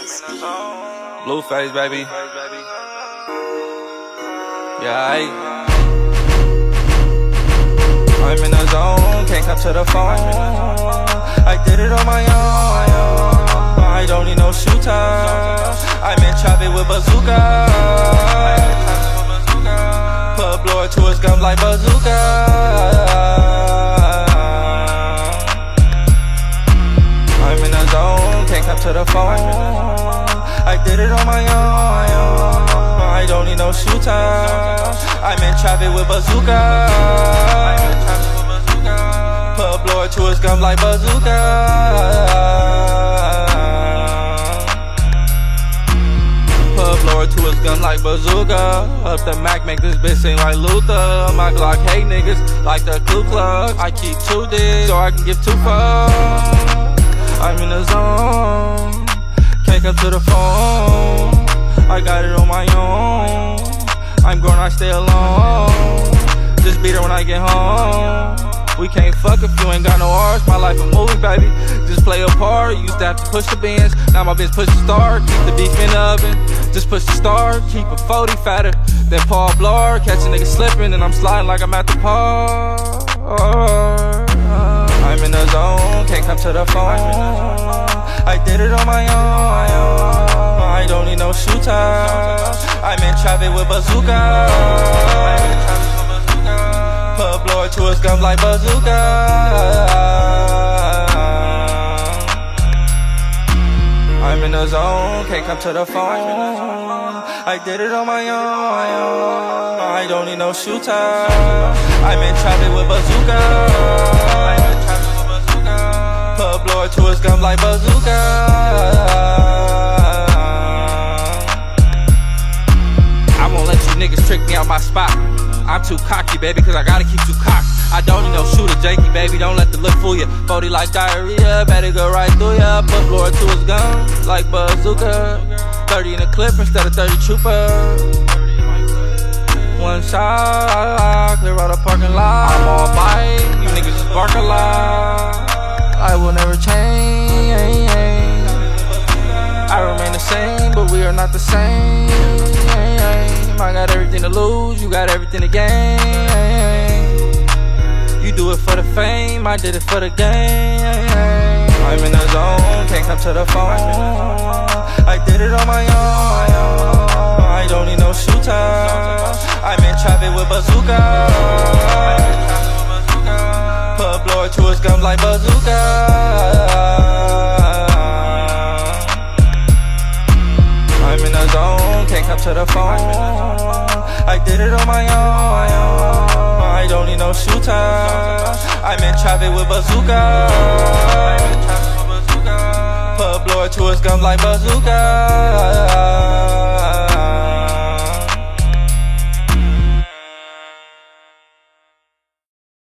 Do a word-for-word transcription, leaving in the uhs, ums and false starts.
Blueface, baby. Yeah, I, I'm in the zone, can't come to the phone. I did it on my own. I don't need no shooter. I'm in traffic with bazooka. Put a blower to his gums like bazooka. I'm in the zone, can't come to the phone. I did it on my own. I don't need no shooter. I'm in traffic with bazooka. Put a blower to his gums like bazooka. Put a blower to his gun like bazooka. Up the Mac, make this bitch sing like Luther. My Glock hate niggas like the Ku Klux. I keep two dicks so I can give two fucks. I'm in the zone, can't come to the phone. I got it on my own. I'm grown, I stay alone. Just beat her when I get home. We can't fuck if you ain't got no R's. My life a movie, baby. Just play a part. Used to have to push the bins. Now my bitch push the start. Keep the beef in the oven. Just push the start. Keep a forty fatter than Paul Blart. Catch a nigga slipping and I'm sliding like I'm at the park. I'm in the zone, can't come to the phone. I did it on my own. I don't need no shooter. I'm in traffic with bazooka. Put a blower to his gums like bazooka. I'm in the zone, can't come to the phone. I did it on my own. I don't need no shooter. I'm in traffic with bazooka. Put a blower to his gums like bazooka. I won't let you niggas trick me out my spot. I'm too cocky, baby, cause I gotta keep you cocked. I don't need no shooter, Jakey, baby, don't let the look fool ya. forty like diarrhea, better go right through ya. Put blower to his gun like bazooka. thirty in a clip instead of thirty trooper. One shot, clear out a parking lot. I'm all bite, you niggas just bark a lot. I will never change. I remain the same, but we are not the same. I got everything to lose, you got everything to gain. You do it for the fame, I did it for the game. I'm in the zone, can't come to the phone. I did it on my own. I don't need no shooter. I'm in traffic with bazooka. Put a blower to his gums like bazooka. I'm in the zone, can't come to the phone. I did it on my own. I don't need no shooter. I'm in traffic with bazooka. Put a blower to his gums like bazooka.